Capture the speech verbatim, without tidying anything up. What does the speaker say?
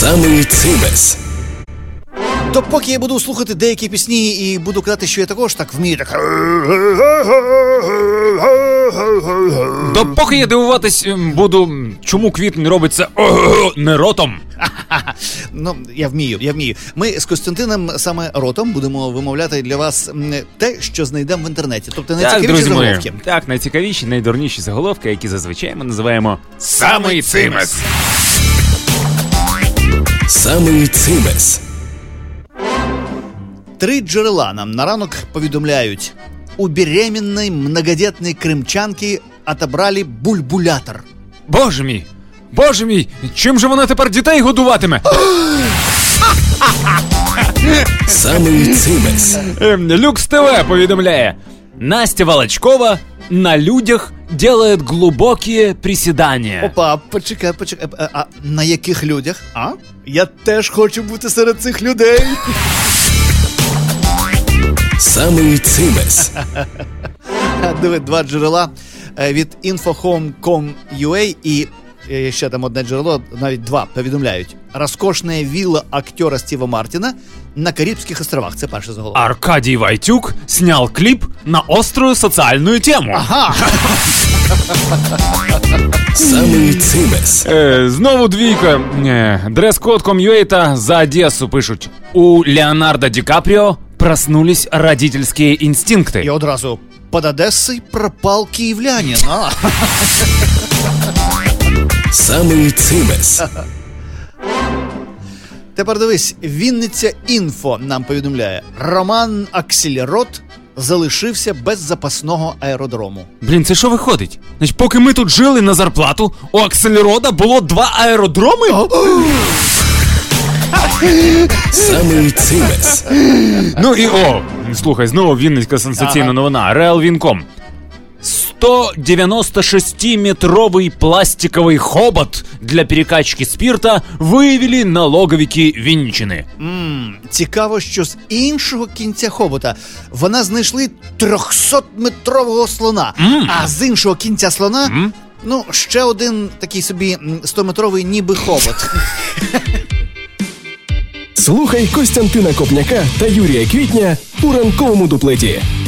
Самий цимес. То поки я буду слухати деякі пісні і буду казати, що я також так вмію, так... То поки я дивуватись буду, чому Квітень робить це не ротом. Ну, я вмію, я вмію. Ми з Костянтином саме ротом будемо вимовляти для вас те, що знайдемо в інтернеті. Тобто найцікавіші заголовки. Так, найцікавіші, найдурніші заголовки, які зазвичай ми називаємо «Самий цимес». Самий цимес. Три джерела нам на ранок повідомляють: у беременной многодетной крымчанки отобрали бульбулятор. Боже мій, боже мій, чим же вона тепер дітей годуватиме? Самий цимес. Люкс ТВ повідомляє: Настя Волочкова на людях делает глубокие приседания. Опа, почекай, почекай, а, а на яких людях? А? Я теж хочу бути серед цих людей. Самий цимес. Диви, два джерела від інфохом крапка ком крапка ю а і ще там одне джерело, навіть два, повідомляють: розкошна вілла актера Стива Мартіна на Карибських островах. Це перше заголовок. Аркадій Войтюк снял клип на острую социальную тему. Ага. Самий цимес. Е, знову двійка. Е, дрес-код точка ком точка ю а та за Одесу пишуть: у Леонардо Ді Капріо проснулись родительские инстинкты. І одразу: під Одесою пропав київлянин. А? Самий цимес. Тепер дивись, Вінниця Інфо нам повідомляє: Роман Аксельрод залишився без запасного аеродрому. Блін, це що виходить? Значить, поки ми тут жили на зарплату, у Аксельрода було два аеродроми? Самий цимес. Ну і о, слухай, знову Вінницька сенсаційна Ага. новина. Реал Вінком. сто девяносто шестиметровый пластиковый хобот для перекачки спирта виявили налоговики Вінниччини. Ммм, цікаво, що з іншого кінця хобота вона знайшли трьохсотметрового слона, Mm. а з іншого кінця слона, Mm. ну, ще один такий собі стометровий ніби хобот. Слухай Костянтина Копняка та Юрія Квітня у ранковому дуплеті.